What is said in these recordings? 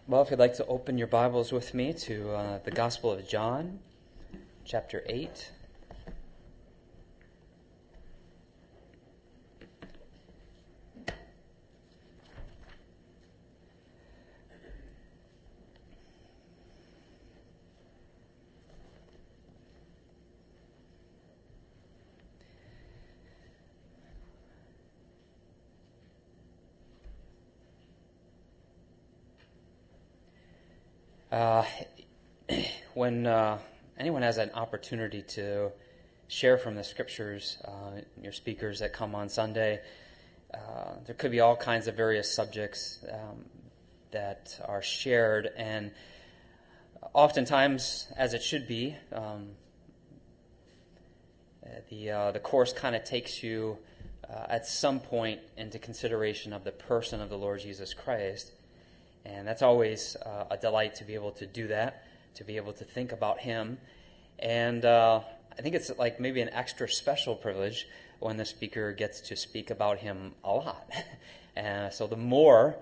Well, if you'd like to open your Bibles with me to the Gospel of John, chapter 8. Uh, when anyone has an opportunity to share from the Scriptures, your speakers that come on Sunday, there could be all kinds of various subjects that are shared, and oftentimes, as it should be, the course kind of takes you at some point into consideration of the person of the Lord Jesus Christ. And that's always a delight to be able to do that, to be able to think about Him. And I think it's like maybe an extra special privilege when the speaker gets to speak about Him a lot. And so the more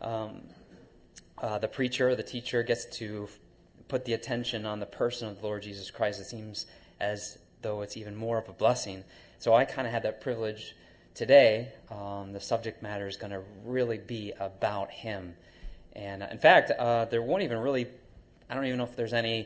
the preacher, the teacher gets to put the attention on the person of the Lord Jesus Christ, it seems as though it's even more of a blessing. So I kind of had that privilege today. The subject matter is going to really be about Him. And in fact, there won't even really, I don't even know if there's any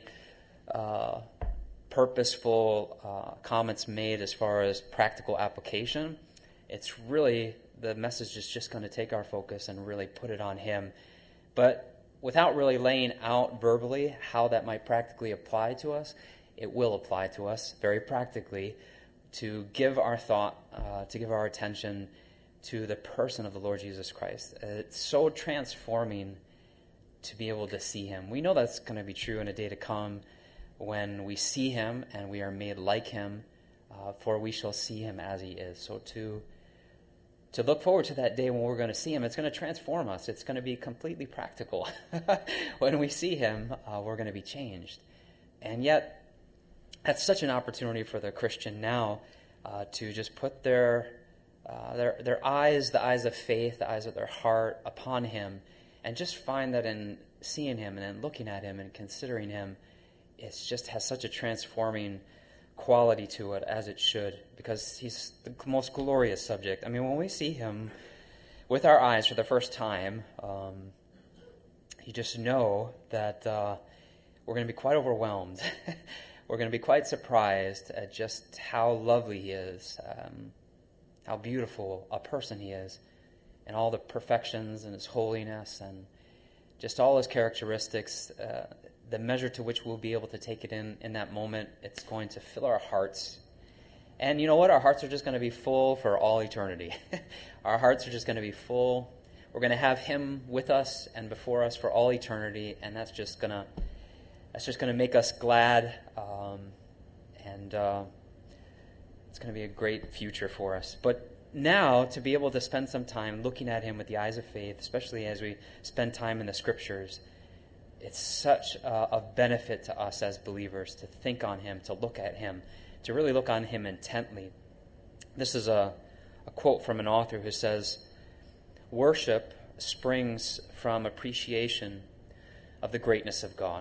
purposeful comments made as far as practical application. It's really, the message is just going to take our focus and really put it on Him. But without really laying out verbally how that might practically apply to us, it will apply to us very practically to give our thought, to give our attention to the person of the Lord Jesus Christ. It's so transforming to be able to see Him. We know that's going to be true in a day to come when we see Him and we are made like Him, for we shall see Him as He is. So to look forward to that day when we're going to see Him, it's going to transform us. It's going to be completely practical. When we see Him, we're going to be changed. And yet, that's such an opportunity for the Christian now to just put their eyes, the eyes of faith, the eyes of their heart upon Him, and just find that in seeing Him and then looking at Him and considering Him, it just has such a transforming quality to it, as it should, because He's the most glorious subject. I mean, when we see Him with our eyes for the first time, you just know that we're going to be quite overwhelmed. We're going to be quite surprised at just how lovely He is, how beautiful a person He is, and all the perfections and His holiness and just all His characteristics. The measure to which we'll be able to take it in that moment, it's going to fill our hearts. And you know what? Our hearts are just going to be full for all eternity. Our hearts are just going to be full. We're going to have Him with us and before us for all eternity, and that's just going to make us glad, and it's going to be a great future for us. But now, to be able to spend some time looking at Him with the eyes of faith, especially as we spend time in the Scriptures, it's such a benefit to us as believers to think on Him, to look at Him, to really look on Him intently. This is a quote from an author who says, "Worship springs from appreciation of the greatness of God."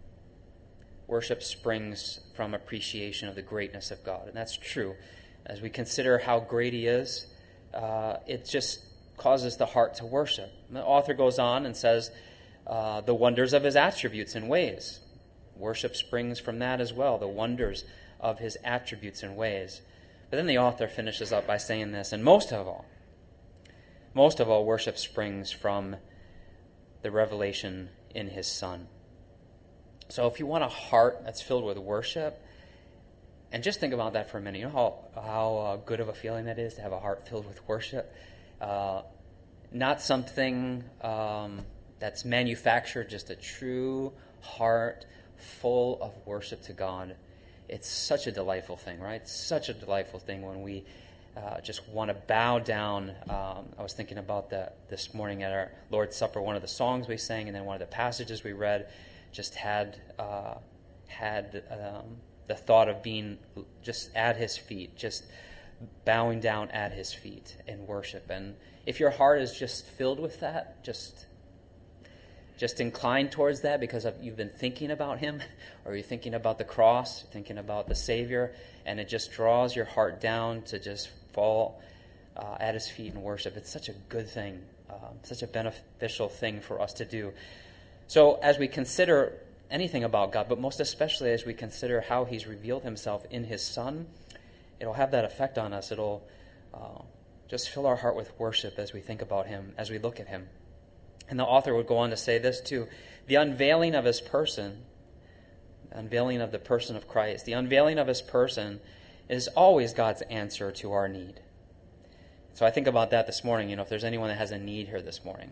Worship springs from appreciation of the greatness of God. And that's true. As we consider how great He is, it just causes the heart to worship. And the author goes on and says, the wonders of His attributes and ways. Worship springs from that as well, the wonders of His attributes and ways. But then the author finishes up by saying this, and most of all, worship springs from the revelation in His Son. So if you want a heart that's filled with worship, and just think about that for a minute. You know how good of a feeling that is to have a heart filled with worship? Not something that's manufactured, just a true heart full of worship to God. It's such a delightful thing, right? Such a delightful thing when we just want to bow down. I was thinking about that this morning at our Lord's Supper. One of the songs we sang and then one of the passages we read just had the thought of being just at His feet, just bowing down at His feet in worship. And if your heart is just filled with that, just just inclined towards that because you've been thinking about him, or you're thinking about the cross, thinking about the Savior, and it just draws your heart down to just fall at his feet and worship. It's such a good thing, such a beneficial thing for us to do. So as we consider anything about God, but most especially as we consider how he's revealed himself in his Son, it'll have that effect on us. It'll just fill our heart with worship as we think about him, as we look at him. And the author would go on to say this too: the unveiling of his person, the unveiling of the person of Christ, the unveiling of his person is always God's answer to our need. So I think about that this morning. If there's anyone that has a need here this morning,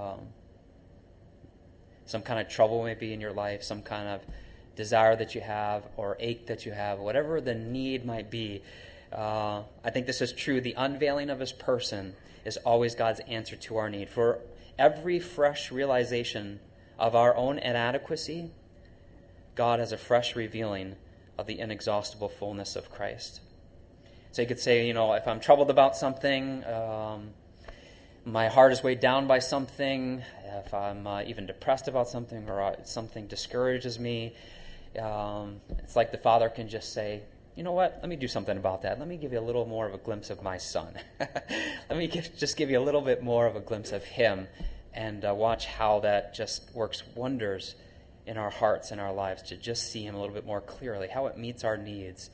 some kind of trouble maybe in your life, some kind of desire that you have or ache that you have, whatever the need might be, I think this is true. The unveiling of his person is always God's answer to our need. For every fresh realization of our own inadequacy, God has a fresh revealing of the inexhaustible fullness of Christ. So you could say, if I'm troubled about something, my heart is weighed down by something, if I'm even depressed about something, or something discourages me, it's like the Father can just say, you know what, let me do something about that. Let me give you a little more of a glimpse of my Son. Let me just give you a little bit more of a glimpse of him, and watch how that just works wonders in our hearts and our lives to just see him a little bit more clearly, how it meets our needs.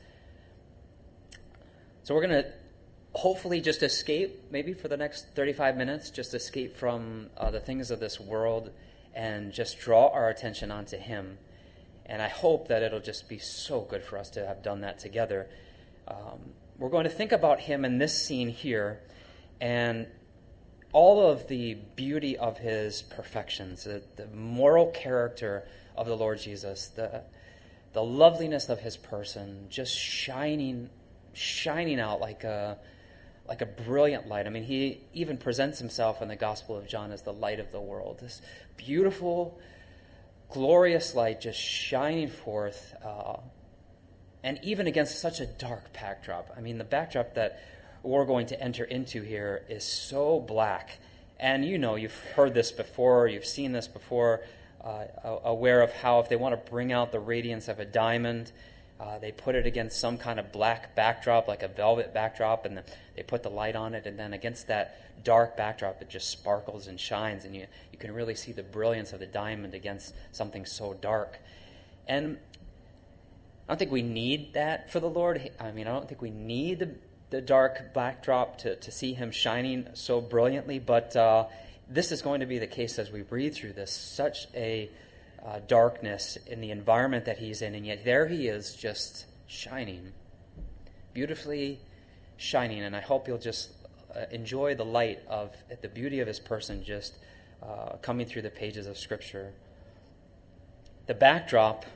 So we're going to hopefully just escape, maybe for the next 35 minutes, just escape from the things of this world and just draw our attention onto him. And I hope that it'll just be so good for us to have done that together. We're going to think about him in this scene here and all of the beauty of his perfections, the moral character of the Lord Jesus, the loveliness of his person, just shining out like a brilliant light. I mean, he even presents himself in the Gospel of John as the light of the world. This beautiful, glorious light just shining forth, and even against such a dark backdrop. I mean, the backdrop that we're going to enter into here is so black. And you've heard this before, you've seen this before, aware of how if they want to bring out the radiance of a diamond, they put it against some kind of black backdrop, like a velvet backdrop, and they put the light on it, and then against that dark backdrop, it just sparkles and shines, and you can really see the brilliance of the diamond against something so dark. And I don't think we need that for the Lord. I mean, I don't think we need the dark backdrop to see him shining so brilliantly, but this is going to be the case as we read through this. Such a darkness in the environment that he's in, and yet there he is just shining, beautifully shining. And I hope you'll just enjoy the light of the beauty of his person just coming through the pages of Scripture. The backdrop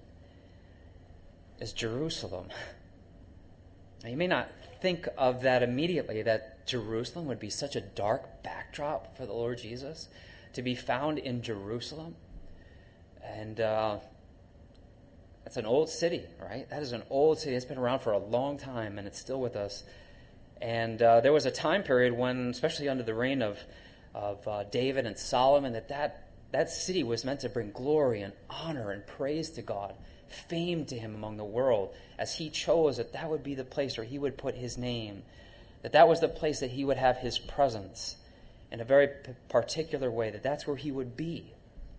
is Jerusalem. Now, you may not think of that immediately, that Jerusalem would be such a dark backdrop for the Lord Jesus, to be found in Jerusalem. And that's an old city, right? That is an old city. It's been around for a long time, and it's still with us. And there was a time period when, especially under the reign of David and Solomon, that city was meant to bring glory and honor and praise to God, fame to him among the world, as he chose that would be the place where he would put his name, that was the place that he would have his presence in a very particular way, that's where he would be.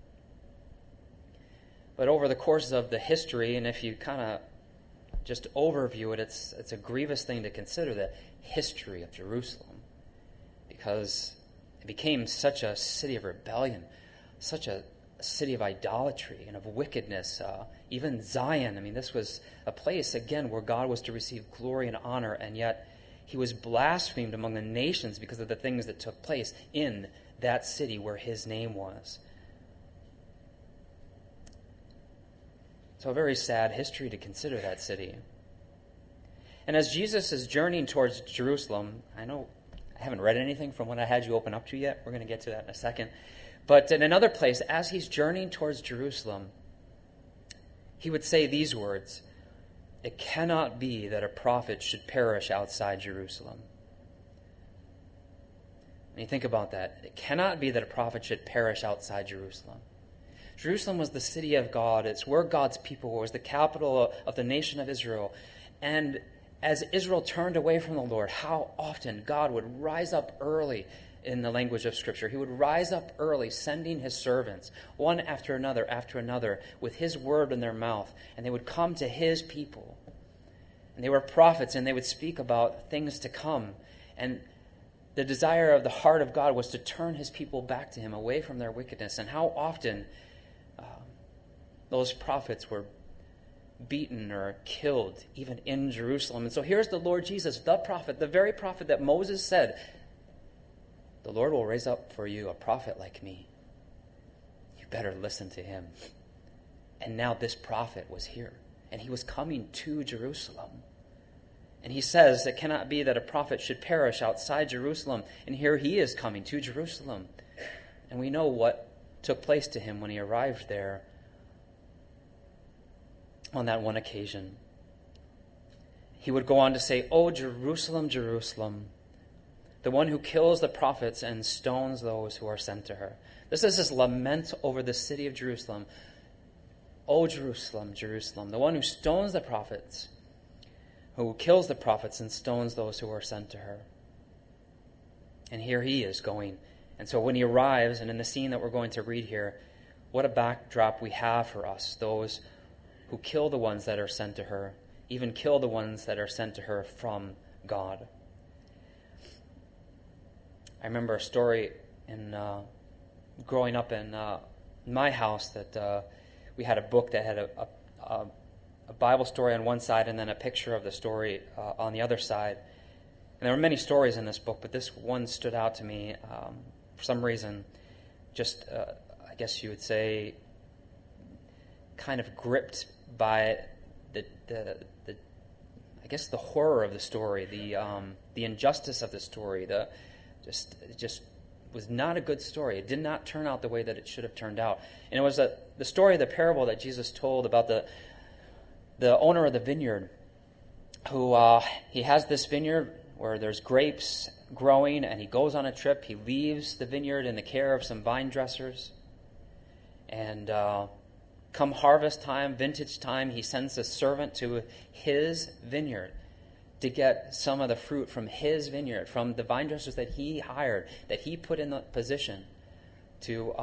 But over the course of the history, and if you kind of just overview it, it's a grievous thing to consider, the history of Jerusalem, because it became such a city of rebellion, such a city of idolatry and of wickedness. Even Zion, I mean, this was a place, again, where God was to receive glory and honor, and yet he was blasphemed among the nations because of the things that took place in that city where his name was. So a very sad history to consider that city. And as Jesus is journeying towards Jerusalem, I know I haven't read anything from what I had you open up to yet. We're going to get to that in a second. But in another place, as he's journeying towards Jerusalem, he would say these words: "It cannot be that a prophet should perish outside Jerusalem." And you think about that. It cannot be that a prophet should perish outside Jerusalem. Jerusalem was the city of God. It's where God's people were. It was the capital of the nation of Israel. And as Israel turned away from the Lord, how often God would rise up early in the language of Scripture. He would rise up early, sending his servants, one after another, with his word in their mouth. And they would come to his people. And they were prophets, and they would speak about things to come. And the desire of the heart of God was to turn his people back to him, away from their wickedness. And how often those prophets were beaten or killed, even in Jerusalem. And so here's the Lord Jesus, the prophet, the very prophet that Moses said, the Lord will raise up for you a prophet like me. You better listen to him. And now this prophet was here, and he was coming to Jerusalem. And he says it cannot be that a prophet should perish outside Jerusalem. And here he is coming to Jerusalem. And we know what took place to him when he arrived there on that one occasion. He would go on to say, "O Jerusalem, Jerusalem, the one who kills the prophets and stones those who are sent to her." This is his lament over the city of Jerusalem. "O Jerusalem, Jerusalem, the one who stones the prophets, who kills the prophets and stones those who are sent to her." And here he is going. And so when he arrives, and in the scene that we're going to read here, what a backdrop we have for us, those who kill the ones that are sent to her, even kill the ones that are sent to her from God. I remember a story in growing up in my house that we had a book that had a Bible story on one side and then a picture of the story on the other side. And there were many stories in this book, but this one stood out to me for some reason. Just, I guess you would say, kind of gripped by the horror of the story, the injustice of the story. It just was not a good story. It did not turn out the way that it should have turned out. And it was the story of the parable that Jesus told about the owner of the vineyard, who he has this vineyard where there's grapes growing, and he goes on a trip. He leaves the vineyard in the care of some vine dressers. And come harvest time, vintage time, he sends a servant to his vineyard to get some of the fruit from his vineyard, from the vine dressers that he hired, that he put in the position to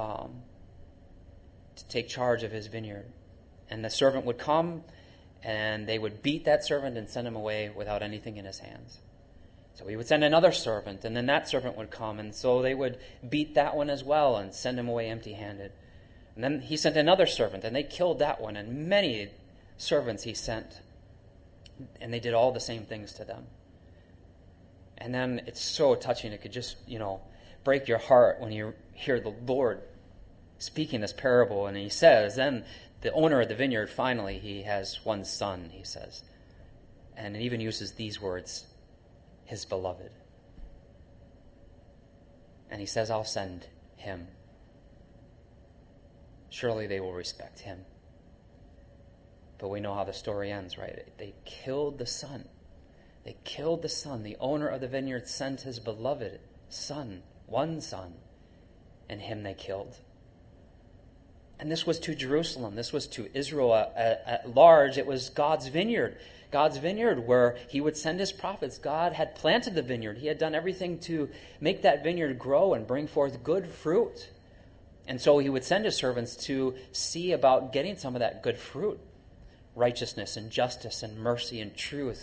take charge of his vineyard. And the servant would come, and they would beat that servant and send him away without anything in his hands. So he would send another servant, and then that servant would come, and so they would beat that one as well and send him away empty-handed. And then he sent another servant, and they killed that one, and many servants he sent, and they did all the same things to them. And then it's so touching, it could just, break your heart when you hear the Lord speaking this parable, and he says, then the owner of the vineyard, finally, he has one son, he says. And it even uses these words, his beloved. And he says, I'll send him. Surely they will respect him. But we know how the story ends, right? They killed the son. They killed the son. The owner of the vineyard sent his beloved son, one son, and him they killed. And this was to Jerusalem. This was to Israel at large. It was God's vineyard where he would send his prophets. God had planted the vineyard. He had done everything to make that vineyard grow and bring forth good fruit. And so he would send his servants to see about getting some of that good fruit, righteousness and justice and mercy and truth.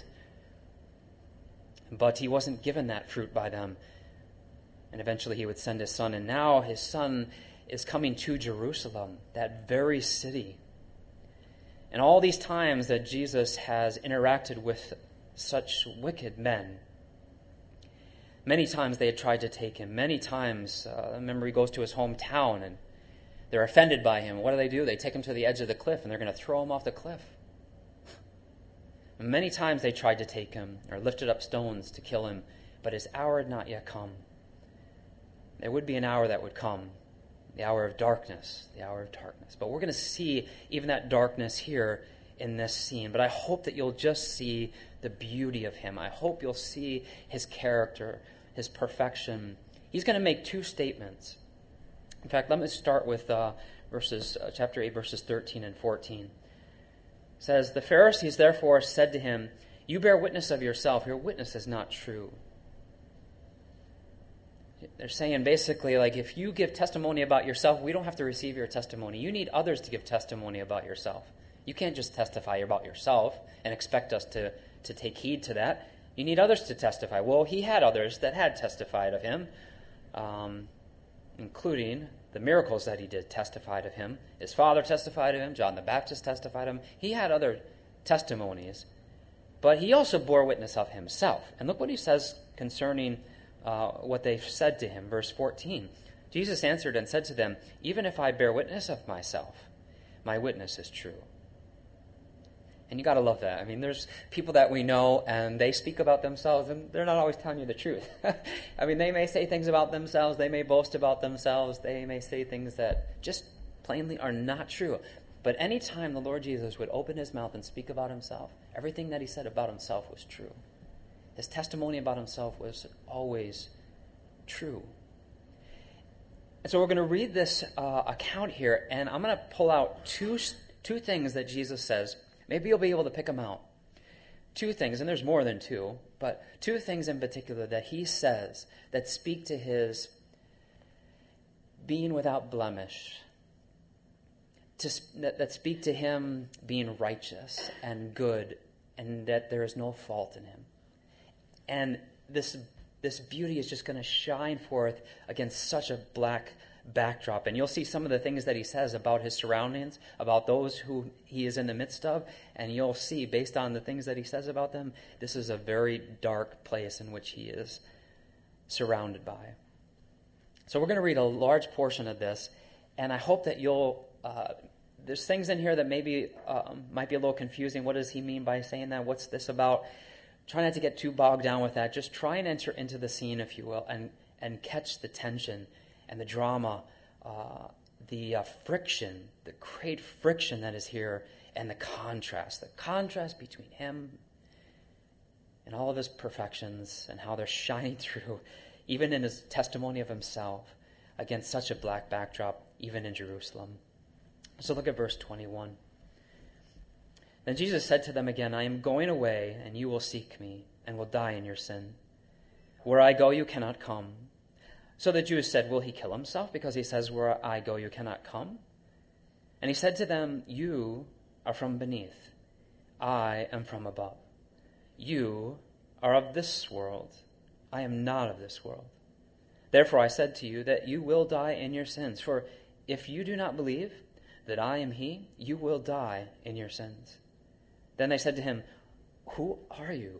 But he wasn't given that fruit by them. And eventually he would send his son. And now his son is coming to Jerusalem, that very city. And all these times that Jesus has interacted with such wicked men, many times they had tried to take him. Many times, remember, he goes to his hometown and they're offended by him. What do? They take him to the edge of the cliff and they're going to throw him off the cliff. Many times they tried to take him or lifted up stones to kill him, but his hour had not yet come. There would be an hour that would come, the hour of darkness, the hour of darkness. But we're going to see even that darkness here in this scene. But I hope that you'll just see the beauty of him. I hope you'll see his character, his perfection, He's going to make two statements. In fact, let me start with chapter 8, verses 13 and 14. It says, "The Pharisees therefore said to him, 'You bear witness of yourself. Your witness is not true.'" They're saying basically, like, if you give testimony about yourself, we don't have to receive your testimony. You need others to give testimony about yourself. You can't just testify about yourself and expect us to take heed to that. You need others to testify. Well, he had others that had testified of him, including the miracles that he did testified of him. His father testified of him. John the Baptist testified of him. He had other testimonies. But he also bore witness of himself. And look what he says concerning what they said to him. Verse 14. "Jesus answered and said to them, 'Even if I bear witness of myself, my witness is true.'" And you got to love that. I mean, there's people that we know, and they speak about themselves, and they're not always telling you the truth. I mean, they may say things about themselves. They may boast about themselves. They may say things that just plainly are not true. But any time the Lord Jesus would open his mouth and speak about himself, everything that he said about himself was true. His testimony about himself was always true. And so we're going to read this account here, and I'm going to pull out two things that Jesus says. Maybe you'll be able to pick them out. Two things, and there's more than two, but two things in particular that he says that speak to his being without blemish, that speak to him being righteous and good, and that there is no fault in him. And this beauty is just going to shine forth against such a black backdrop. And you'll see some of the things that he says about his surroundings, about those who he is in the midst of, and you'll see, based on the things that he says about them, this is a very dark place in which he is surrounded by. So we're going to read a large portion of this, and I hope that you'll... there's things in here that maybe might be a little confusing. What does he mean by saying that? What's this about? Try not to get too bogged down with that. Just try and enter into the scene, if you will, and catch the tension and the drama, the friction, the great friction that is here, and the contrast between him and all of his perfections and how they're shining through, even in his testimony of himself, against such a black backdrop, even in Jerusalem. So look at verse 21. "Then Jesus said to them again, 'I am going away, and you will seek me, and will die in your sin. Where I go, you cannot come.' So the Jews said, 'Will he kill himself? Because he says, where I go, you cannot come.' And he said to them, 'You are from beneath. I am from above. You are of this world. I am not of this world. Therefore I said to you that you will die in your sins. For if you do not believe that I am he, you will die in your sins.' Then they said to him, 'Who are you?'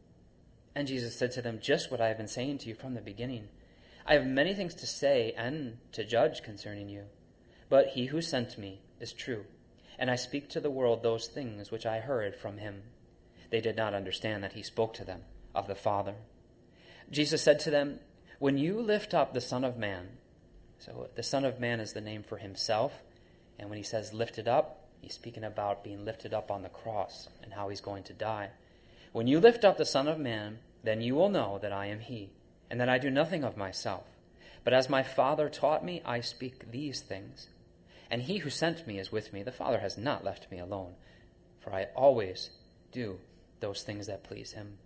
And Jesus said to them, 'Just what I have been saying to you from the beginning. I have many things to say and to judge concerning you. But he who sent me is true, and I speak to the world those things which I heard from him.' They did not understand that he spoke to them of the Father. Jesus said to them, 'When you lift up the Son of Man,'" so the Son of Man is the name for himself, and when he says lifted up, he's speaking about being lifted up on the cross and how he's going to die. "When you lift up the Son of Man, then you will know that I am he, and that I do nothing of myself. But as my Father taught me, I speak these things. And he who sent me is with me. The Father has not left me alone, for I always do those things that please him."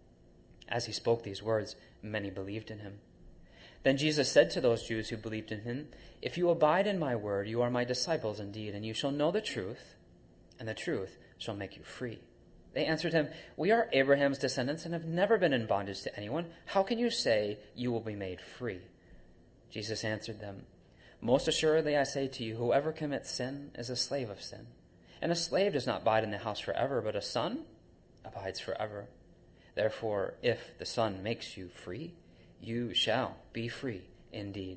As he spoke these words, many believed in him. Then Jesus said to those Jews who believed in him, "If you abide in my word, you are my disciples indeed, and you shall know the truth, and the truth shall make you free." They answered him, "We are Abraham's descendants and have never been in bondage to anyone. How can you say you will be made free?" Jesus answered them, "Most assuredly I say to you, whoever commits sin is a slave of sin. And a slave does not abide in the house forever, but a son abides forever. Therefore, if the Son makes you free, you shall be free indeed.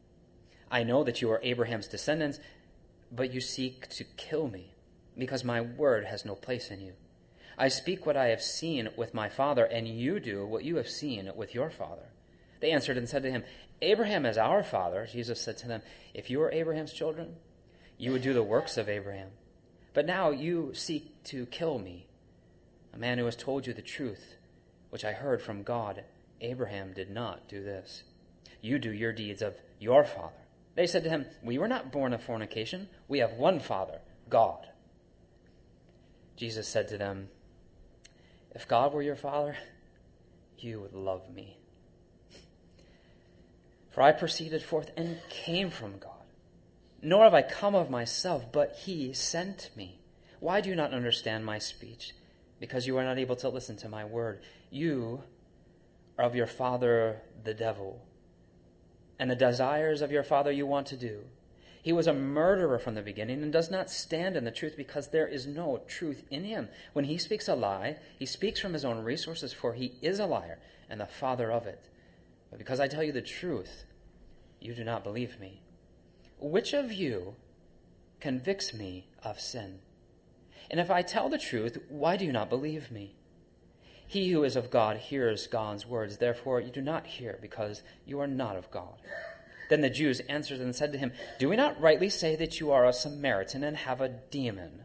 I know that you are Abraham's descendants, but you seek to kill me, because my word has no place in you. I speak what I have seen with my father, and you do what you have seen with your father." They answered and said to him, "Abraham is our father." Jesus said to them, "If you were Abraham's children, you would do the works of Abraham. But now you seek to kill me, a man who has told you the truth, which I heard from God. Abraham did not do this. you do your deeds of your father. They said to him, we were not born of fornication. We have one Father, God. Jesus said to them, if God were your Father, you would love me. For I proceeded forth and came from God. Nor have I come of myself, but he sent me. Why do you not understand my speech? Because you are not able to listen to my word. You are of your father, the devil, and the desires of your father you want to do. He was a murderer from the beginning and does not stand in the truth because there is no truth in him. When he speaks a lie, he speaks from his own resources, for he is a liar and the father of it. But because I tell you the truth, you do not believe me. Which of you convicts me of sin? And if I tell the truth, why do you not believe me? He who is of God hears God's words. Therefore you do not hear, because you are not of God. Then the Jews answered and said to him, do we not rightly say that you are a Samaritan and have a demon?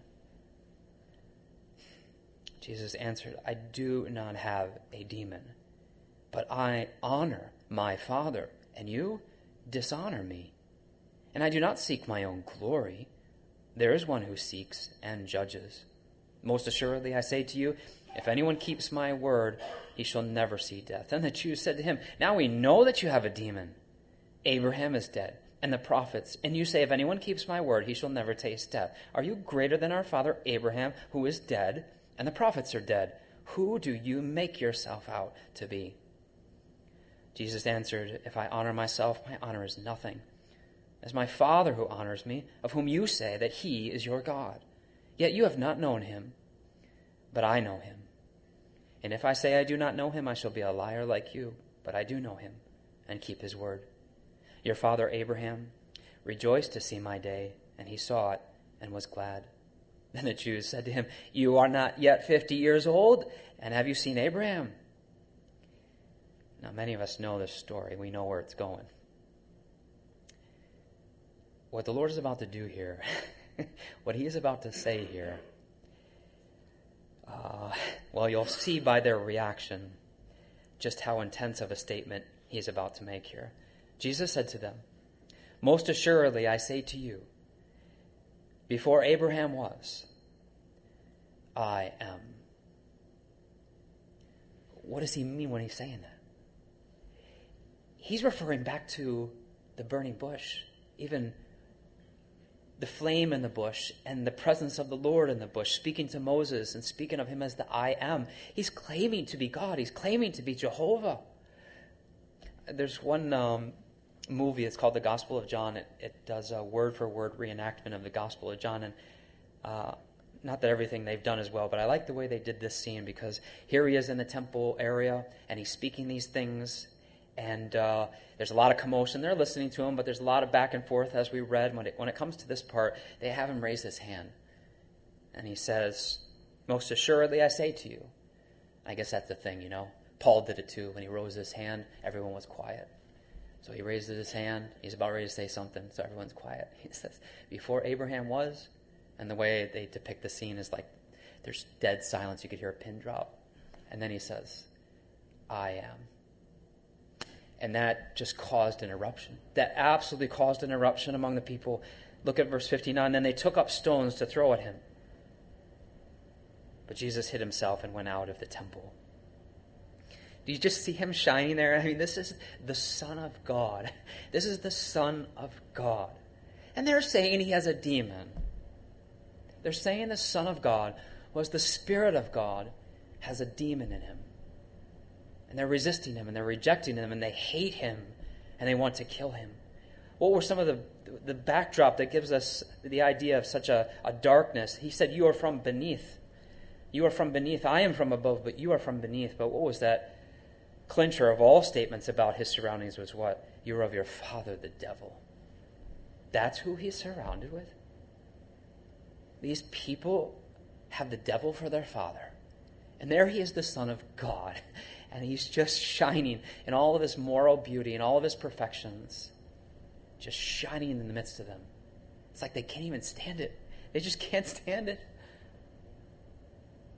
Jesus answered, I do not have a demon, but I honor my Father, and you dishonor me. And I do not seek my own glory. There is one who seeks and judges. Most assuredly, I say to you, if anyone keeps my word, he shall never see death. And the Jews said to him, now we know that you have a demon. Abraham is dead, and the prophets, and you say, if anyone keeps my word, he shall never taste death. Are you greater than our father Abraham, who is dead, and the prophets are dead? Who do you make yourself out to be? Jesus answered, if I honor myself, my honor is nothing. As my Father who honors me, of whom you say that he is your God. Yet you have not known him, but I know him. And if I say I do not know him, I shall be a liar like you, but I do know him and keep his word. Your father Abraham rejoiced to see my day, and he saw it and was glad. Then the Jews said to him, you are not yet 50 years old, and have you seen Abraham? Now many of us know this story. We know where it's going. What the Lord is about to do here, what he is about to say here, well, you'll see by their reaction just how intense of a statement he is about to make here. Jesus said to them, most assuredly I say to you, before Abraham was, I am. What does he mean when he's saying that? He's referring back to the burning bush, even the flame in the bush and the presence of the Lord in the bush, speaking to Moses and speaking of him as the I am. He's claiming to be God. He's claiming to be Jehovah. There's one movie, it's called The Gospel of John. It does a word-for-word reenactment of the Gospel of John. And not that everything they've done is well, but I like the way they did this scene, because here he is in the temple area, and he's speaking these things. And there's a lot of commotion. They're listening to him, but there's a lot of back and forth, as we read. When it comes to this part, they have him raise his hand. And he says, most assuredly I say to you. I guess that's the thing, you know. Paul did it too. When he rose his hand, everyone was quiet. So he raises his hand. He's about ready to say something, so everyone's quiet. He says, before Abraham was, and the way they depict the scene is like there's dead silence. You could hear a pin drop. And then he says, I am. And that just caused an eruption. That absolutely caused an eruption among the people. Look at verse 59. Then they took up stones to throw at him. But Jesus hid himself and went out of the temple. Do you just see him shining there? I mean, this is the Son of God. This is the Son of God. And they're saying he has a demon. They're saying the Son of God was the Spirit of God has a demon in him. And they're resisting him, and they're rejecting him, and they hate him, and they want to kill him. What were some of the backdrop that gives us the idea of such a darkness? He said, you are from beneath. You are from beneath. I am from above, but you are from beneath. But what was that clincher of all statements about his surroundings was what? You are of your father, the devil. That's who he's surrounded with. These people have the devil for their father. And there he is, the Son of God. And he's just shining in all of his moral beauty and all of his perfections. Just shining in the midst of them. It's like they can't even stand it. They just can't stand it.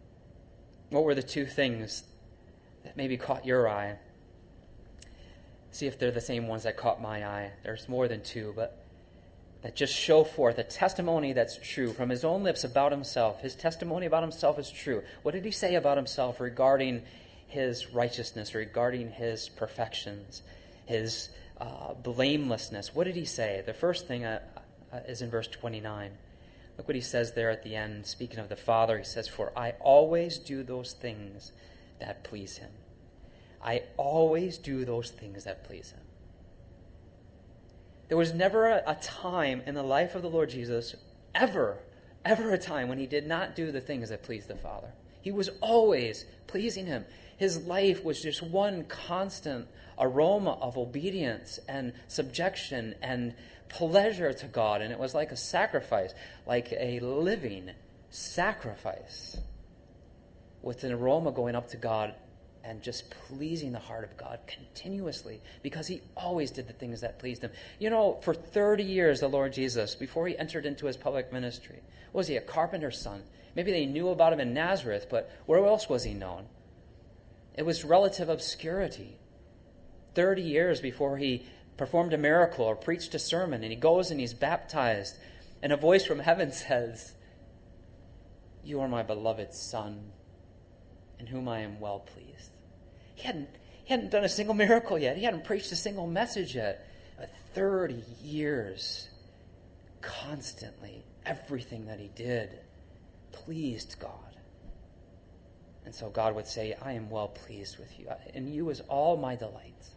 What were the two things that maybe caught your eye? see if they're the same ones that caught my eye. There's more than two, but that just show forth a testimony that's true from his own lips about himself. His testimony about himself is true. What did he say about himself regarding his righteousness, regarding his perfections, his blamelessness? What did he say? The first thing is in verse 29. Look what he says there at the end, speaking of the Father. He says, "For I always do those things that please him." I always do those things that please him. There was never a time in the life of the Lord Jesus, ever a time when he did not do the things that pleased the Father. He was always pleasing him. His life was just one constant aroma of obedience and subjection and pleasure to God. And it was like a sacrifice, like a living sacrifice with an aroma going up to God and just pleasing the heart of God continuously, because he always did the things that pleased him. You know, for 30 years, the Lord Jesus, before he entered into his public ministry, was he a carpenter's son? Maybe they knew about him in Nazareth, but where else was he known? It was relative obscurity. 30 years before he performed a miracle or preached a sermon, and he goes and he's baptized, and a voice from heaven says, "You are my beloved Son, in whom I am well pleased." He hadn't done a single miracle yet. He hadn't preached a single message yet. But 30 years, constantly, everything that he did pleased God. And so God would say, "I am well pleased with you. In you is all my delight."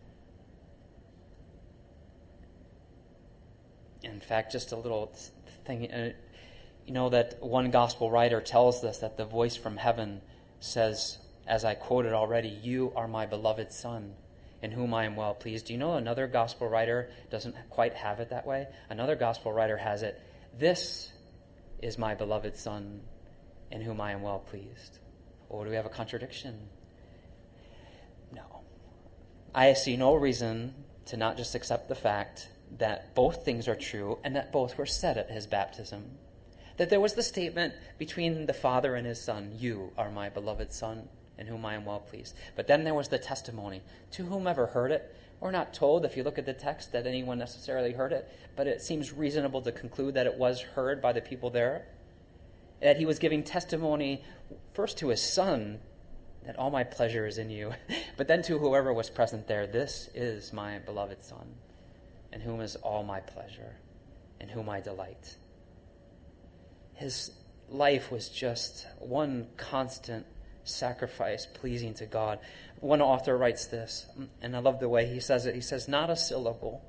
In fact, just a little thing, you know that one gospel writer tells us that the voice from heaven says, as I quoted already, "You are my beloved Son, in whom I am well pleased." Do you know another gospel writer doesn't quite have it that way? Another gospel writer has it, "This is my beloved Son, in whom I am well pleased." Or do we have a contradiction? No. I see no reason to not just accept the fact that both things are true and that both were said at his baptism. That there was the statement between the Father and his Son, "You are my beloved Son, in whom I am well pleased." But then there was the testimony to whomever heard it. We're not told, if you look at the text, that anyone necessarily heard it, but it seems reasonable to conclude that it was heard by the people there. That he was giving testimony first to his Son, that all my pleasure is in you, but then to whoever was present there, "This is my beloved Son, in whom is all my pleasure, in whom I delight." His life was just one constant sacrifice pleasing to God. One author writes this, and I love the way he says it. He says, "Not a syllable,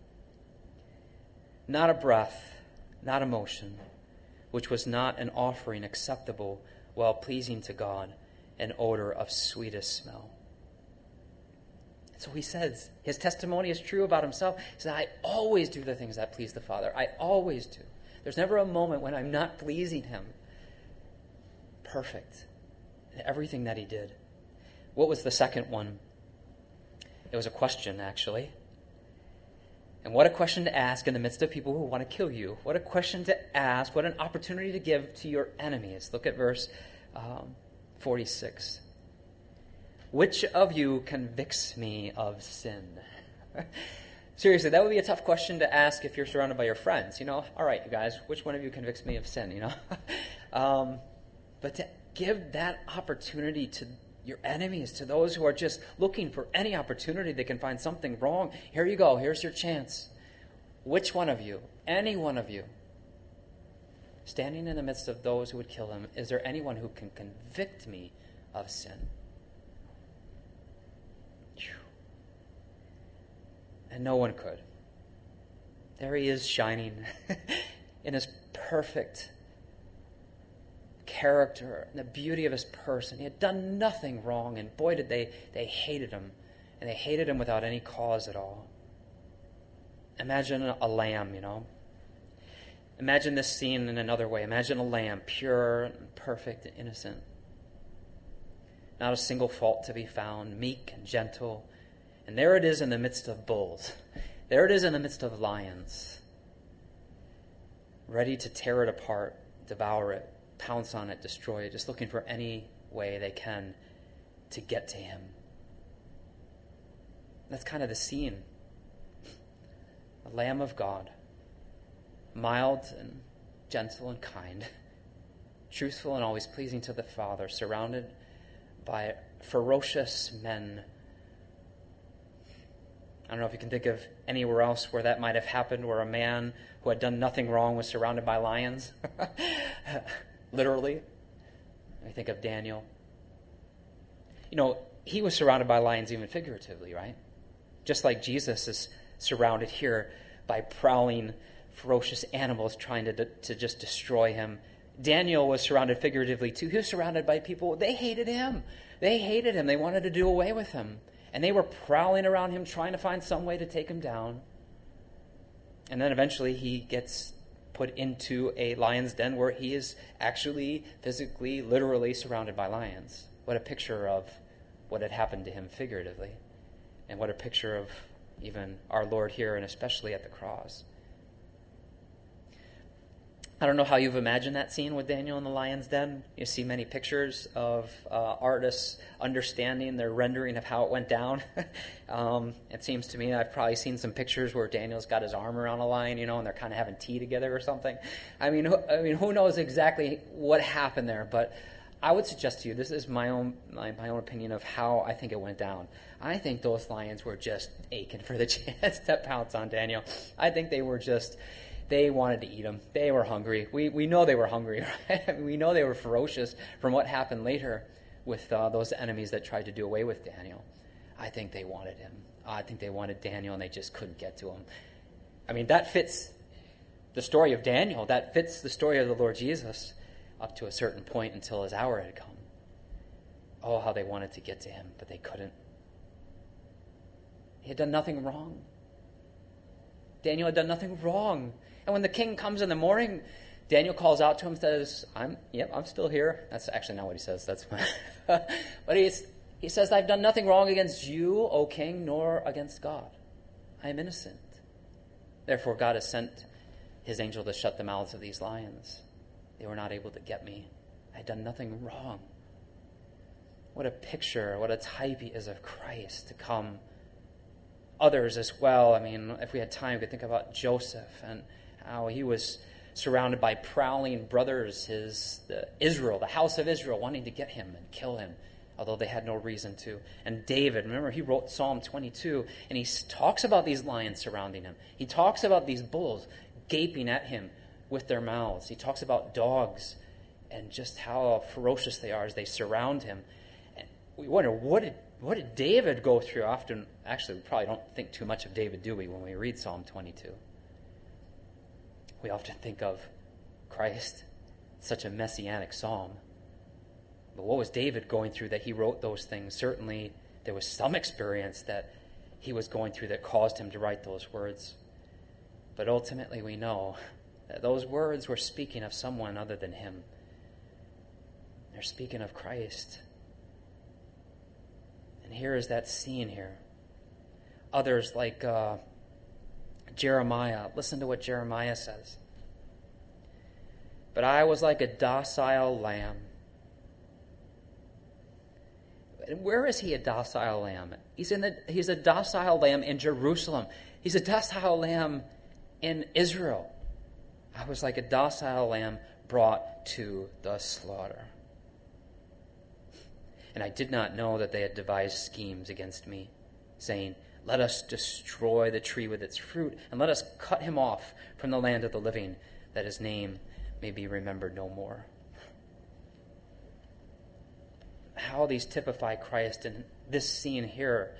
not a breath, not a motion, which was not an offering acceptable, well pleasing to God, an odor of sweetest smell." So he says, his testimony is true about himself. He says, "I always do the things that please the Father. I always do. There's never a moment when I'm not pleasing him." Perfect in everything that he did. What was the second one? It was a question, actually. And what a question to ask in the midst of people who want to kill you. What a question to ask. What an opportunity to give to your enemies. Look at verse 46. "Which of you convicts me of sin?" Seriously, that would be a tough question to ask if you're surrounded by your friends. All right, you guys, which one of you convicts me of sin? But to give that opportunity to your enemies, to those who are just looking for any opportunity they can find something wrong. Here you go. Here's your chance. Which one of you, any one of you, standing in the midst of those who would kill him, is there anyone who can convict me of sin? And no one could. There he is, shining in his perfect character and the beauty of his person. He had done nothing wrong, and boy, did they hated him. And they hated him without any cause at all. Imagine a lamb, Imagine this scene in another way. Imagine a lamb, pure and perfect and innocent. Not a single fault to be found, meek and gentle. And there it is in the midst of bulls. There it is in the midst of lions. Ready to tear it apart, devour it, pounce on it, destroy it, just looking for any way they can to get to him. That's kind of the scene. The Lamb of God, mild and gentle and kind, truthful and always pleasing to the Father, surrounded by ferocious men. I don't know if you can think of anywhere else where that might have happened, where a man who had done nothing wrong was surrounded by lions. Literally. I think of Daniel. He was surrounded by lions even figuratively, right? Just like Jesus is surrounded here by prowling, ferocious animals trying to just destroy him. Daniel was surrounded figuratively too. He was surrounded by people. They hated him. They wanted to do away with him. And they were prowling around him, trying to find some way to take him down. And then eventually he gets put into a lion's den where he is actually, physically, literally surrounded by lions. What a picture of what had happened to him figuratively. And what a picture of even our Lord here, and especially at the cross. I don't know how you've imagined that scene with Daniel in the lion's den. You see many pictures of artists understanding their rendering of how it went down. It seems to me I've probably seen some pictures where Daniel's got his arm around a lion, and they're kind of having tea together or something. I mean, who knows exactly what happened there? But I would suggest to you, this is my own opinion of how I think it went down. I think those lions were just aching for the chance to pounce on Daniel. I think they wanted to eat him. They were hungry. We know they were hungry, right? We know they were ferocious from what happened later with those enemies that tried to do away with Daniel. I think they wanted him. I think they wanted Daniel, and they just couldn't get to him. I mean, that fits the story of Daniel. That fits the story of the Lord Jesus up to a certain point until his hour had come. Oh, how they wanted to get to him, but they couldn't. He had done nothing wrong. Daniel had done nothing wrong. And when the king comes in the morning, Daniel calls out to him and says, I'm still here. That's actually not what he says. That's but he says, I've done nothing wrong against you, O king, nor against God. I am innocent. Therefore, God has sent his angel to shut the mouths of these lions. They were not able to get me. I had done nothing wrong. What a picture, what a type he is of Christ to come. Others as well. I mean, if we had time, we could think about Joseph and how he was surrounded by prowling brothers, the house of Israel, wanting to get him and kill him, although they had no reason to. And David, remember, he wrote Psalm 22, and he talks about these lions surrounding him. He talks about these bulls gaping at him with their mouths. He talks about dogs and just how ferocious they are as they surround him. And we wonder, what did David go through? Often, actually, we probably don't think too much of David, do we, when we read Psalm 22? We often think of Christ, such a messianic psalm. But what was David going through that he wrote those things? Certainly, there was some experience that he was going through that caused him to write those words. But ultimately, we know that those words were speaking of someone other than him. They're speaking of Christ. And here is that scene here. Others like Jeremiah. Listen to what Jeremiah says. But I was like a docile lamb. And where is he a docile lamb? He's a docile lamb in Jerusalem. He's a docile lamb in Israel. I was like a docile lamb brought to the slaughter. And I did not know that they had devised schemes against me, saying, let us destroy the tree with its fruit, and let us cut him off from the land of the living, that his name may be remembered no more. How these typify Christ in this scene here,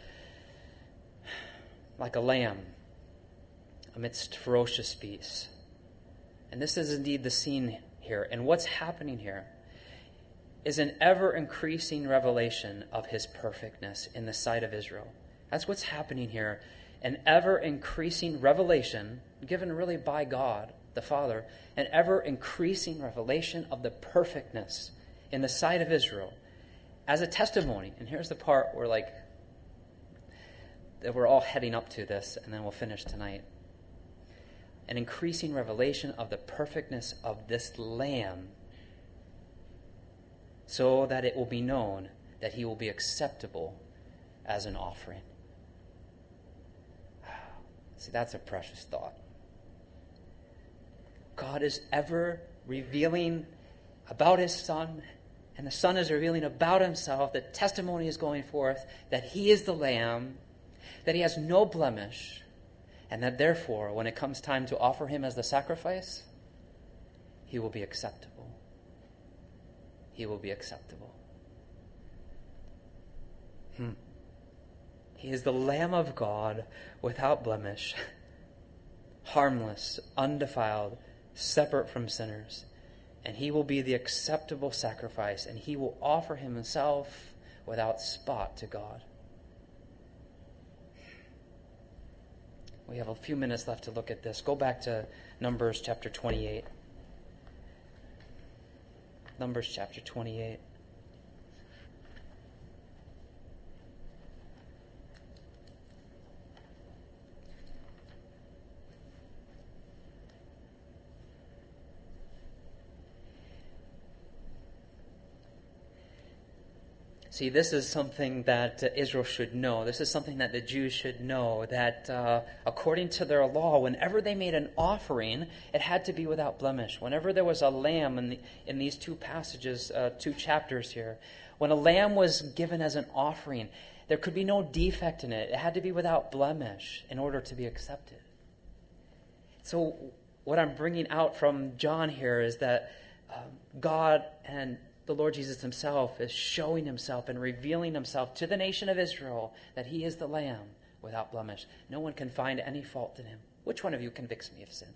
like a lamb amidst ferocious beasts. And this is indeed the scene here. And what's happening here is an ever-increasing revelation of his perfectness in the sight of Israel. That's what's happening here. An ever-increasing revelation given really by God, the Father, an ever-increasing revelation of the perfectness in the sight of Israel as a testimony. And here's the part where that we're all heading up to this, and then we'll finish tonight. An increasing revelation of the perfectness of this Lamb, so that it will be known that he will be acceptable as an offering. See, that's a precious thought. God is ever revealing about his Son, and the Son is revealing about himself. The testimony is going forth that he is the Lamb, that he has no blemish, and that therefore, when it comes time to offer him as the sacrifice, he will be acceptable. He will be acceptable. He is the Lamb of God without blemish, harmless, undefiled, separate from sinners. And he will be the acceptable sacrifice, and he will offer himself without spot to God. We have a few minutes left to look at this. Go back to Numbers chapter 28. Numbers chapter 28. See, this is something that Israel should know. This is something that the Jews should know, that according to their law, whenever they made an offering, it had to be without blemish. Whenever there was a lamb in these two passages, 2 chapters here, when a lamb was given as an offering, there could be no defect in it. It had to be without blemish in order to be accepted. So what I'm bringing out from John here is that God and the Lord Jesus himself is showing himself and revealing himself to the nation of Israel that he is the Lamb without blemish. No one can find any fault in him. Which one of you convicts me of sin?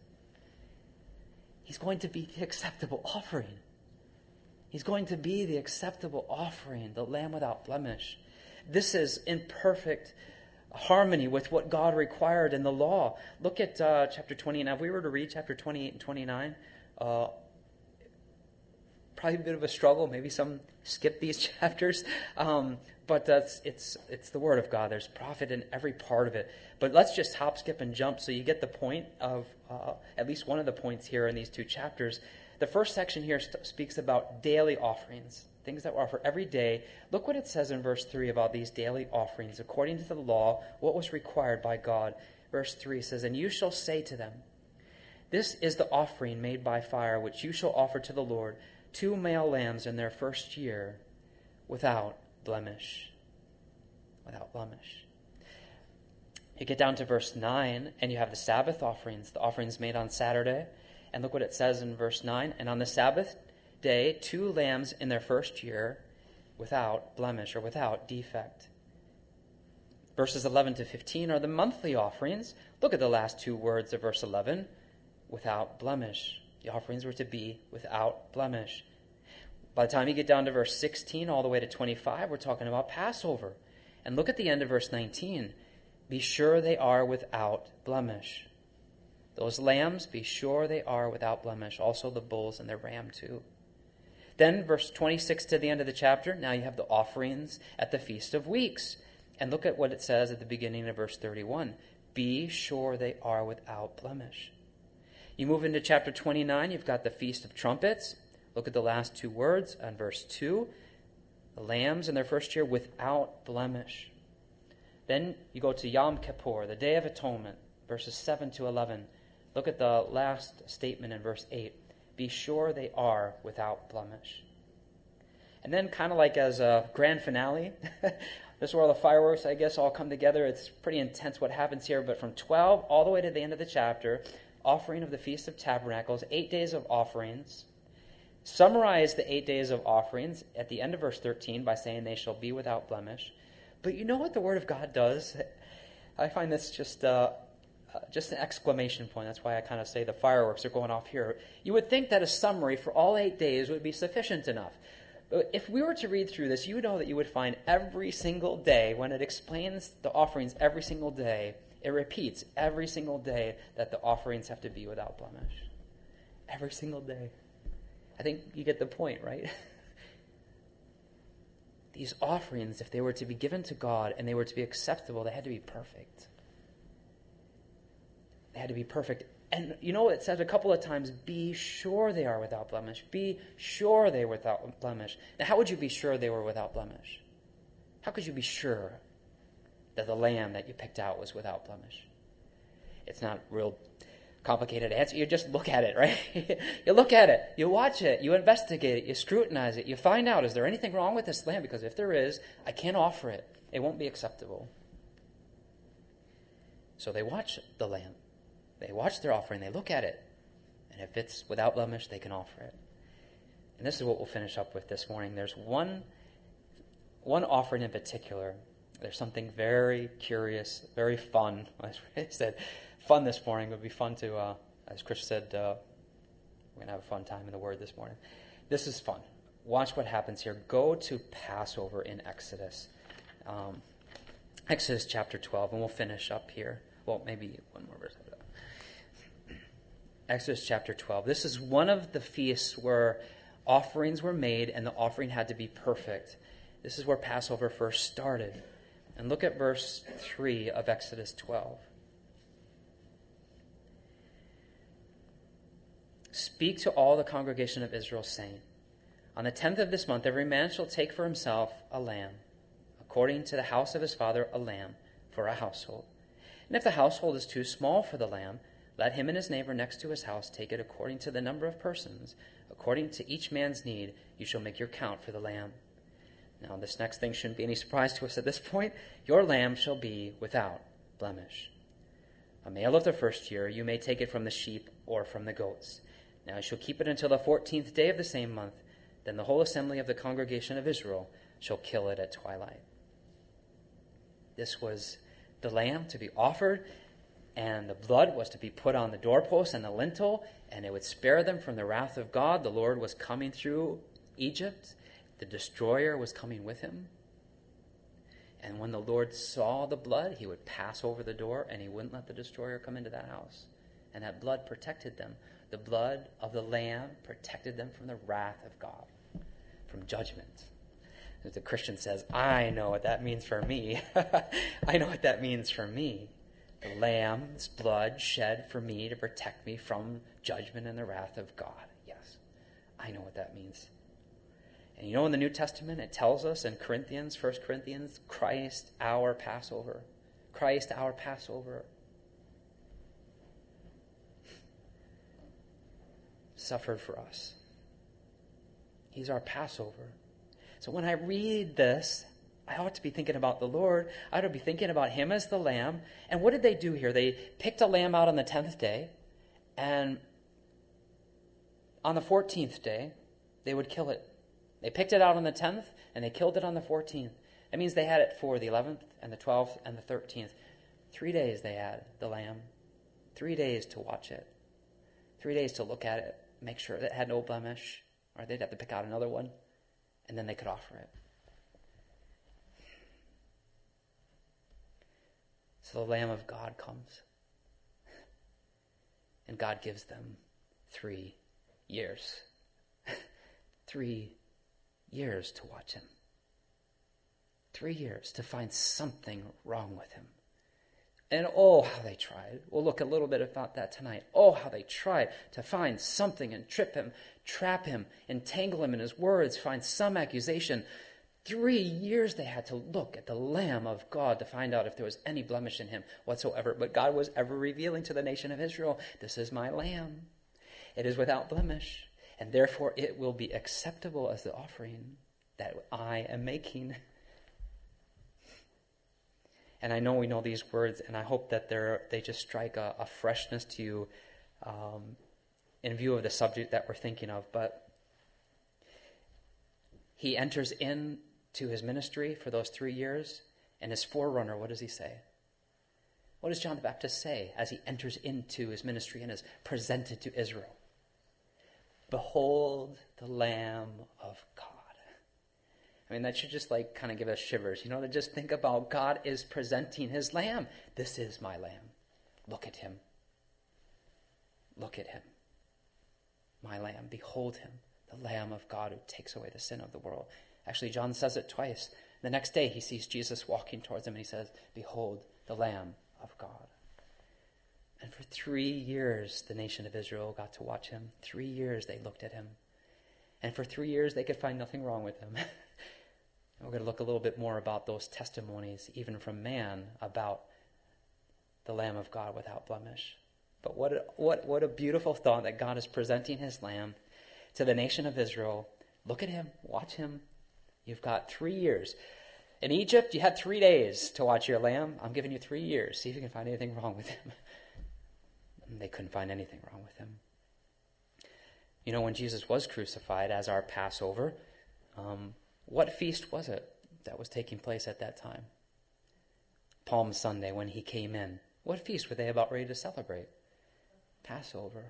He's going to be the acceptable offering. He's going to be the acceptable offering, the Lamb without blemish. This is in perfect harmony with what God required in the law. Look at chapter 20. Now, if we were to read chapter 28 and 29, probably a bit of a struggle. Maybe some skip these chapters. But it's the Word of God. There's profit in every part of it. But let's just hop, skip, and jump so you get the point of at least one of the points here in these 2 chapters. The first section here speaks about daily offerings, things that were offered every day. Look what it says in verse 3 about these daily offerings. According to the law, what was required by God. Verse 3 says, "And you shall say to them, this is the offering made by fire, which you shall offer to the Lord, 2 male lambs in their first year, without blemish." Without blemish. You get down to verse 9, and you have the Sabbath offerings, the offerings made on Saturday. And look what it says in verse 9. "And on the Sabbath day, 2 lambs in their first year, without blemish," or without defect. Verses 11 to 15 are the monthly offerings. Look at the last 2 words of verse 11. Without blemish. The offerings were to be without blemish. By the time you get down to verse 16 all the way to 25, we're talking about Passover. And look at the end of verse 19. "Be sure they are without blemish." Those lambs, be sure they are without blemish. Also the bulls and the ram too. Then verse 26 to the end of the chapter, now you have the offerings at the Feast of Weeks. And look at what it says at the beginning of verse 31. "Be sure they are without blemish." You move into chapter 29, you've got the Feast of Trumpets. Look at the last 2 words on verse 2. The lambs in their first year without blemish. Then you go to Yom Kippur, the Day of Atonement, verses 7 to 11. Look at the last statement in verse 8. "Be sure they are without blemish." And then kind of like as a grand finale, this is where all the fireworks, I guess, all come together. It's pretty intense what happens here. But from 12 all the way to the end of the chapter, offering of the Feast of Tabernacles, 8 days of offerings. Summarize the 8 days of offerings at the end of verse 13 by saying they shall be without blemish. But you know what the Word of God does? I find this just an exclamation point. That's why I kind of say the fireworks are going off here. You would think that a summary for all 8 days would be sufficient enough. But if we were to read through this, you know that you would find every single day, when it explains the offerings every single day, it repeats every single day that the offerings have to be without blemish. Every single day. I think you get the point, right? These offerings, if they were to be given to God and they were to be acceptable, they had to be perfect. They had to be perfect. And you know, it says a couple of times, be sure they are without blemish. Be sure they were without blemish. Now, how would you be sure they were without blemish? How could you be sure that the lamb that you picked out was without blemish? It's not real complicated answer. You just look at it, right? You look at it, you watch it, you investigate it, you scrutinize it, you find out, is there anything wrong with this lamb? Because if there is, I can't offer it. It won't be acceptable. So they watch the lamb. They watch their offering. They look at it. And if it's without blemish, they can offer it. And this is what we'll finish up with this morning. There's one offering in particular. There's something very curious, very fun. I said fun this morning. It would be fun to, as Chris said, we're going to have a fun time in the Word this morning. This is fun. Watch what happens here. Go to Passover in Exodus. Exodus chapter 12, and we'll finish up here. Well, maybe one more verse after that. Exodus chapter 12. This is one of the feasts where offerings were made and the offering had to be perfect. This is where Passover first started. And look at verse 3 of Exodus 12. Speak to all the congregation of Israel, saying, on the 10th of this month every man shall take for himself a lamb, according to the house of his father a lamb for a household. And if the household is too small for the lamb, let him and his neighbor next to his house take it according to the number of persons. According to each man's need, you shall make your count for the lamb. Now, this next thing shouldn't be any surprise to us at this point. Your lamb shall be without blemish. A male of the first year, you may take it from the sheep or from the goats. Now you shall keep it until the 14th day of the same month. Then the whole assembly of the congregation of Israel shall kill it at twilight. This was the lamb to be offered, and the blood was to be put on the doorpost and the lintel, and it would spare them from the wrath of God. The Lord was coming through Egypt. The destroyer was coming with him. And when the Lord saw the blood, he would pass over the door, and he wouldn't let the destroyer come into that house. And that blood protected them. The blood of the lamb protected them from the wrath of God, from judgment. As the Christian says, I know what that means for me. I know what that means for me. The lamb's blood shed for me to protect me from judgment and the wrath of God. Yes, I know what that means. And you know in the New Testament it tells us in Corinthians, 1 Corinthians, Christ our Passover. Christ our Passover. Suffered for us. He's our Passover. So when I read this, I ought to be thinking about the Lord. I ought to be thinking about him as the lamb. And what did they do here? They picked a lamb out on the 10th day, and on the 14th day, they would kill it. They picked it out on the 10th, and they killed it on the 14th. That means they had it for the 11th and the 12th and the 13th. 3 days they had the lamb. 3 days to watch it. 3 days to look at it, make sure that it had no blemish, or they'd have to pick out another one, and then they could offer it. So the Lamb of God comes, and God gives them 3 years. 3 years to watch him. 3 years to find something wrong with him. And oh, how they tried. We'll look a little bit about that tonight. Oh, how they tried to find something and trip him, trap him, entangle him in his words, find some accusation. 3 years they had to look at the Lamb of God to find out if there was any blemish in him whatsoever. But God was ever revealing to the nation of Israel, this is my Lamb. It is without blemish, and therefore it will be acceptable as the offering that I am making. And I know we know these words, and I hope that they just strike a freshness to you in view of the subject that we're thinking of. But he enters into his ministry for those 3 years, and his forerunner, what does he say? What does John the Baptist say as he enters into his ministry and is presented to Israel? Behold the Lamb of God. I mean, that should just kind of give us shivers, to just think about God is presenting his Lamb. This is my Lamb. Look at him. Look at him. My Lamb. Behold him. The Lamb of God who takes away the sin of the world. Actually, John says it twice. The next day he sees Jesus walking towards him and he says, behold the Lamb of God. And for 3 years, the nation of Israel got to watch him. 3 years they looked at him. And for 3 years, they could find nothing wrong with him. We're going to look a little bit more about those testimonies, even from man, about the Lamb of God without blemish. But what a beautiful thought that God is presenting his Lamb to the nation of Israel. Look at him. Watch him. You've got 3 years. In Egypt, you had 3 days to watch your lamb. I'm giving you 3 years. See if you can find anything wrong with him. And they couldn't find anything wrong with him. You know, when Jesus was crucified as our Passover, what feast was it that was taking place at that time? Palm Sunday, when he came in. What feast were they about ready to celebrate? Passover.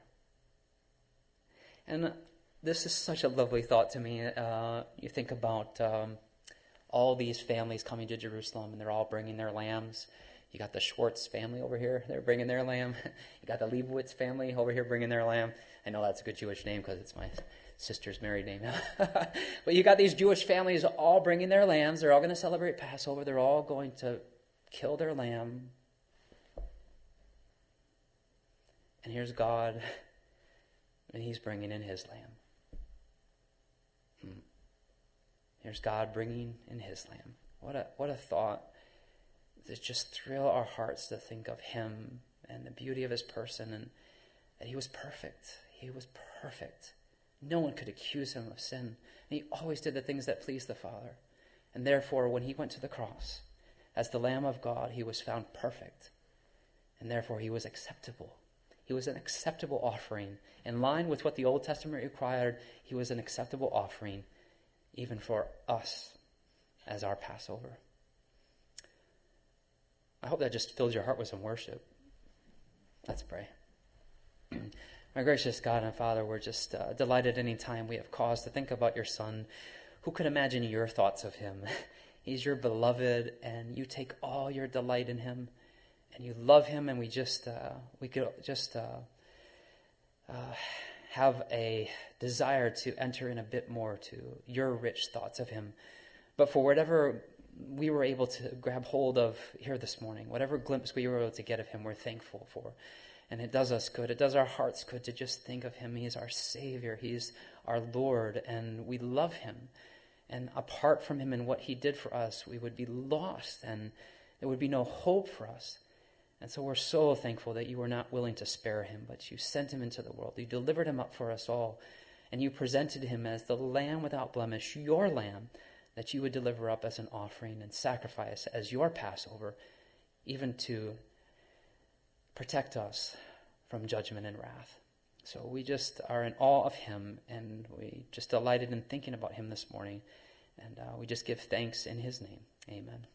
And this is such a lovely thought to me. You think about all these families coming to Jerusalem, and they're all bringing their lambs. You got the Schwartz family over here. They're bringing their lamb. You got the Leibowitz family over here bringing their lamb. I know that's a good Jewish name because it's my sister's married name. But you got these Jewish families all bringing their lambs. They're all going to celebrate Passover. They're all going to kill their lamb. And here's God, and he's bringing in his lamb. Here's God bringing in his lamb. What a thought. That just thrill our hearts to think of him and the beauty of his person, and that he was perfect. He was perfect. No one could accuse him of sin. And he always did the things that pleased the Father. And therefore, when he went to the cross, as the Lamb of God, he was found perfect. And therefore, he was acceptable. He was an acceptable offering. In line with what the Old Testament required, he was an acceptable offering, even for us as our Passover. I hope that just fills your heart with some worship. Let's pray. My gracious God and Father, we're just delighted any time we have cause to think about your Son. Who could imagine your thoughts of him? He's your beloved, and you take all your delight in him, and you love him, and we could just have a desire to enter in a bit more to your rich thoughts of him. But for whatever we were able to grab hold of here this morning, whatever glimpse we were able to get of him, we're thankful for. And it does us good. It does our hearts good to just think of him. He's our Savior. He's our Lord, and we love him. And apart from him and what he did for us, we would be lost, and there would be no hope for us. And so we're so thankful that you were not willing to spare him, but you sent him into the world. You delivered him up for us all, and you presented him as the Lamb without blemish, your Lamb, that you would deliver up as an offering and sacrifice as your Passover, even to protect us from judgment and wrath. So we just are in awe of him, and we just delighted in thinking about him this morning. And we just give thanks in his name. Amen.